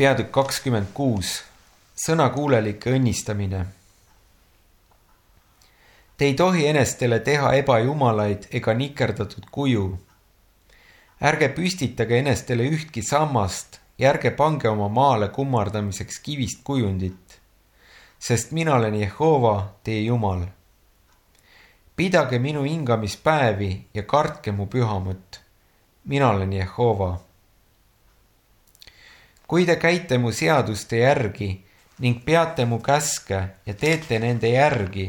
Peatükk 26. Sõnakuulelike õnnistamine. Te ei tohi enestele teha ebajumalaid ega nikerdatud kuju. Ärge püstitage enestele ühtki sammast ja ärge pange oma maale kummardamiseks kivist kujundit, sest mina olen Jehova, teie Jumal. Pidage minu hingamispäevi ja kartke mu pühamut. Mina olen Jehova. Kui te käite mu seaduste järgi ning peate mu käske ja teete nende järgi,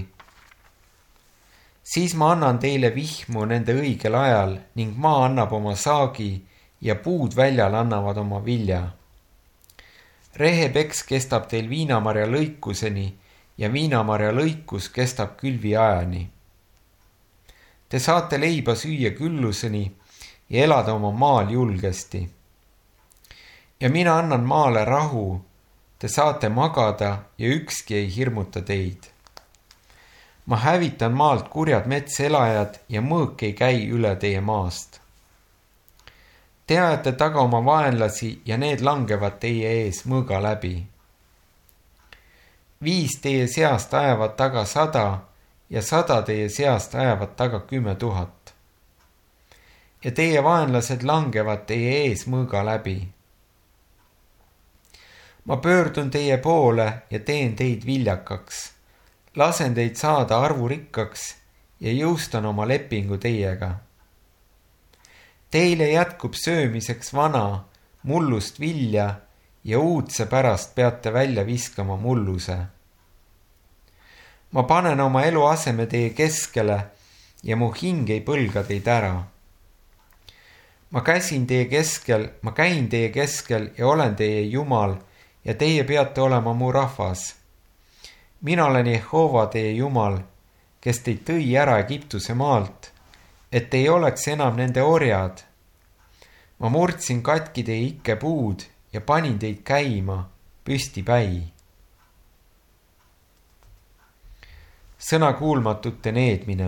siis ma annan teile vihmu nende õigel ajal ning maa annab oma saagi ja puud väljal annavad oma vilja. Rehepeks kestab teil viinamarja lõikuseni ja viinamarja lõikus kestab külviajani. Te saate leiba süüa külluseni ja elada oma maal julgesti. Ja mina annan maale rahu, te saate magada ja ükski ei hirmuta teid. Ma hävitan maalt kurjad metselajad ja mõõk ei käi üle teie maast. Te ajate taga oma vaenlasi ja need langevad teie ees mõõga läbi. 5 teie seast ajavad taga 100 ja 100 teie seast ajavad taga 10 000. Ja teie vaenlased langevad teie ees mõõga läbi. Ma pöördun teie poole ja teen teid viljakaks, lasen teid saada arvurikkaks ja jõustan oma lepingu teiega. Teile jätkub söömiseks vana, mullust vilja ja uudse pärast peate välja viskama mulluse. Ma panen oma eluaseme teie keskele ja mu hing ei põlga teid ära. Ma käin teie keskel ja olen teie Jumal ja teie peate olema mu rahvas. Mina olen Jehova teie Jumal, kes teid tõi ära Egiptuse maalt, et ei oleks enam nende orjad. Ma murdsin katki teie ikkepuud ja panin teid käima püstipäi. Sõnakuulmatute needmine.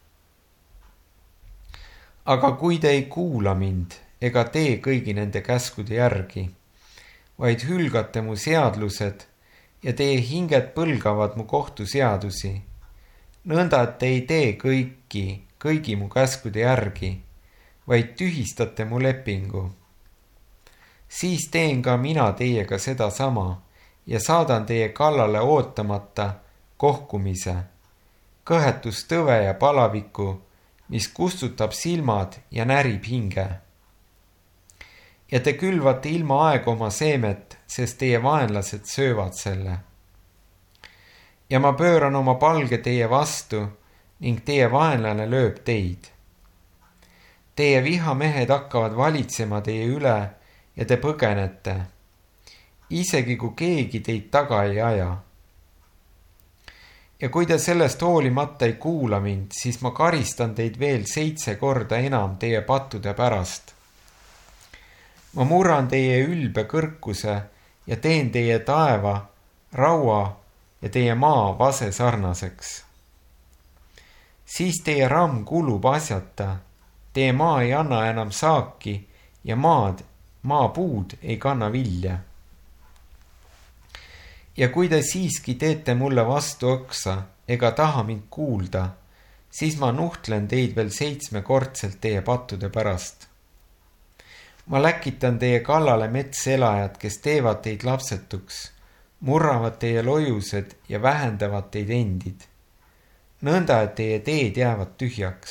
Aga kui te ei kuula mind ega tee kõigi nende käskude järgi, vaid hülgate mu seadlused ja teie hinged põlgavad mu kohtuseadusi, nõnda et te ei tee kõigi mu käskude järgi, vaid tühistate mu lepingu. Siis teen ka mina teiega sedasama ja saadan teie kallale ootamata kohkumise, kõhetustõve ja palaviku, mis kustutab silmad ja närib hinge. Ja te külvate ilma aega oma seemet, sest teie vaenlased söövad selle. Ja ma pööran oma palge teie vastu ning teie vaenlane lööb teid. Teie vihamehed hakkavad valitsema teie üle ja te põgenete, isegi kui keegi teid taga ei aja. Ja kui te sellest hoolimata ei kuula mind, siis ma karistan teid veel 7 korda enam teie pattude pärast. Ma murran teie ülbe kõrkuse ja teen teie taeva, raua ja teie maa vase sarnaseks. Siis teie ramm kulub asjata, teie maa ei anna enam saaki ja maapuud ei kanna vilja. Ja kui te siiski teete mulle vastu oksa ega taha mind kuulda, siis ma nuhtlen teid veel 7-kordselt teie pattude pärast. Ma läkitan teie kallale metselajad, kes teevad teid lapsetuks, murravad teie lojused ja vähendavad teid endid, nõnda et teie teed jäävad tühjaks.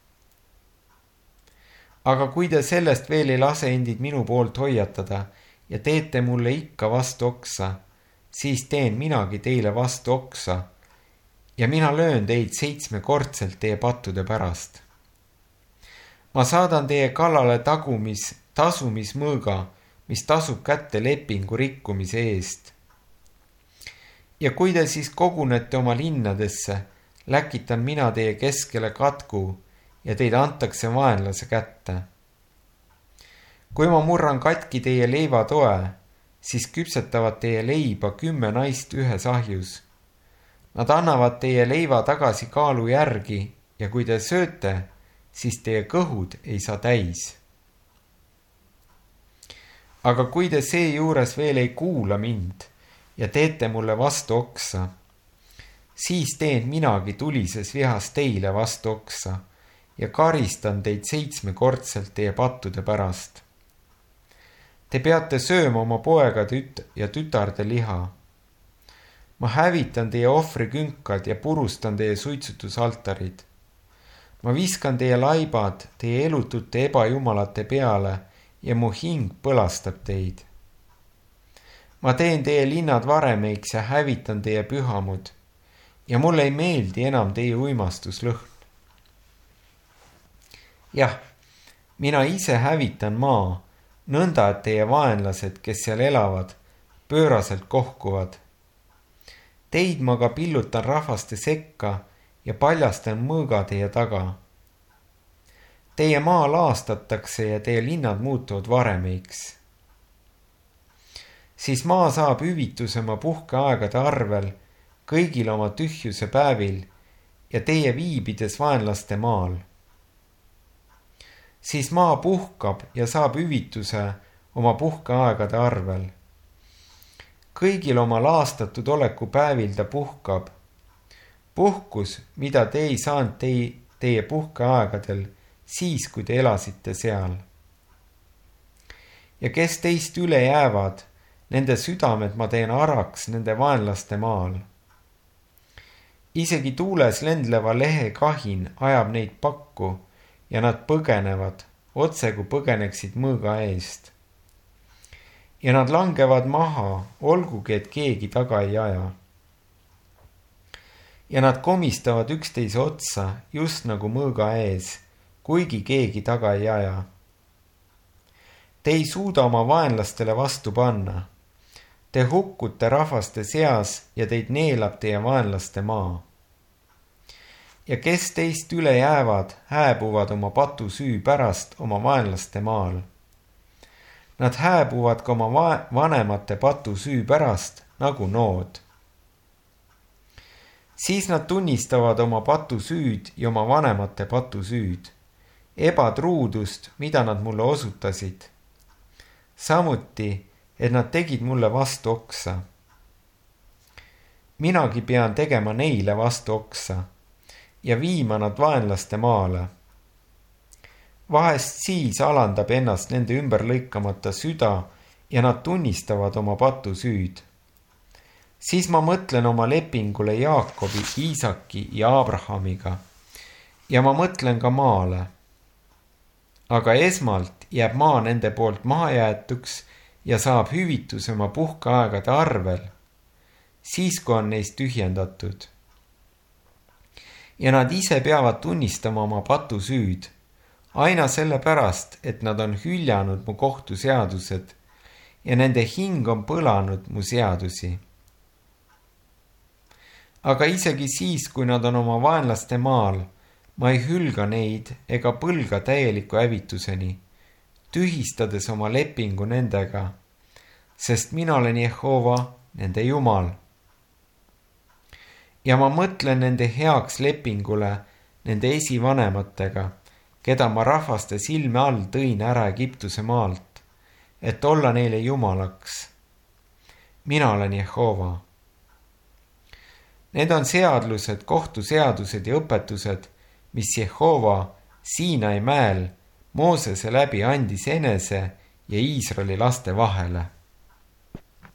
Aga kui te sellest veel ei lase endid minu poolt hoiatada ja teete mulle ikka vastu oksa, siis teen minagi teile vastu oksa ja mina löön teid 7-kordselt teie pattude pärast. Ma saadan teie kallale tasumismõõga, mis tasub kätte lepingu rikkumise eest. Ja kui te siis kogunete oma linnadesse, läkitan mina teie keskele katku ja teid antakse vaenlase kätte. Kui ma murran katki teie leivatoe, siis küpsetavad teie leiba 10 naist ühes ahjus. Nad annavad teie leiva tagasi kaalu järgi ja kui te sööte, siis teie kõhud ei saa täis. Aga kui te seejuures veel ei kuula mind ja teete mulle vastu oksa, siis teen minagi tulises vihas teile vastu oksa ja karistan teid 7-kordselt teie pattude pärast. Te peate sööma oma poegade ja tütarde liha. Ma hävitan teie ohvrikünkad ja purustan teie suitsutusaltarid. Ma viskan teie laibad teie elutute ebajumalate peale ja mu hing põlastab teid. Ma teen teie linnad varemeiks ja hävitan teie pühamud ja mulle ei meeldi enam teie uimastuslõhn. Jah, mina ise hävitan maa, nõnda et teie vaenlased, kes seal elavad, pööraselt kohkuvad. Teid ma ka pillutan rahvaste sekka ja paljastan mõõga teie taga. Teie maa laastatakse ja teie linnad muutuvad varemeiks. Siis maa saab hüvituse oma puhkeaegade arvel kõigil oma tühjuse päevil ja teie viibides vaenlaste maal. Siis maa puhkab ja saab hüvituse oma puhkeaegade arvel. Kõigil oma laastatud oleku päevil ta puhkab. Puhkus, mida te ei saanud teie puhkeaegadel siis, kui te elasite seal. Ja kes teist üle jäävad, nende südamed ma teen araks nende vaenlaste maal. Isegi tuules lendleva lehe kahin ajab neid pakku ja nad põgenevad, otse kui põgeneksid mõõga eest. Ja nad langevad maha, olgugi et keegi taga ei aja. Ja nad komistavad üksteise otsa just nagu mõõga ees, kuigi keegi taga ei aja. Te ei suuda oma vaenlastele vastu panna. Te hukkute rahvaste seas ja teid neelab teie vaenlaste maa. Ja kes teist üle jäävad, hääbuvad oma patu süü pärast oma vaenlaste maal. Nad hääbuvad ka oma vanemate patu süü pärast nagu nood. Siis nad tunnistavad oma patu süüd ja oma vanemate patu süüd, ebatruudust, mida nad mulle osutasid. Samuti, et nad tegid mulle vastu oksa. Minagi pean tegema neile vastu oksa ja viima nad vaenlaste maale. Vahest siis alandab ennast nende ümber lõikamata süda ja nad tunnistavad oma patu süüd. Siis ma mõtlen oma lepingule Jaakobi, Iisaki ja Abrahamiga ja ma mõtlen ka maale. Aga esmalt jääb maa nende poolt mahajäetuks ja saab hüvituse oma puhkeaegade arvel, siis kui on neist tühjendatud. Ja nad ise peavad tunnistama oma patu süüd, aina sellepärast, et nad on hüljanud mu kohtuseadused ja nende hing on põlanud mu seadusi. Aga isegi siis, kui nad on oma vaenlaste maal, ma ei hülga neid ega põlga täieliku hävituseni, tühistades oma lepingu nendega, sest mina olen Jehova, nende Jumal. Ja ma mõtlen nende heaks lepingule nende esivanematega, keda ma rahvaste silme all tõin ära Egiptuse maalt, et olla neile Jumalaks. Mina olen Jehova. Need on seadlused, kohtuseadused ja õpetused, mis Jehova Siinai mäel Moosese läbi andis enese ja Iisraeli laste vahele.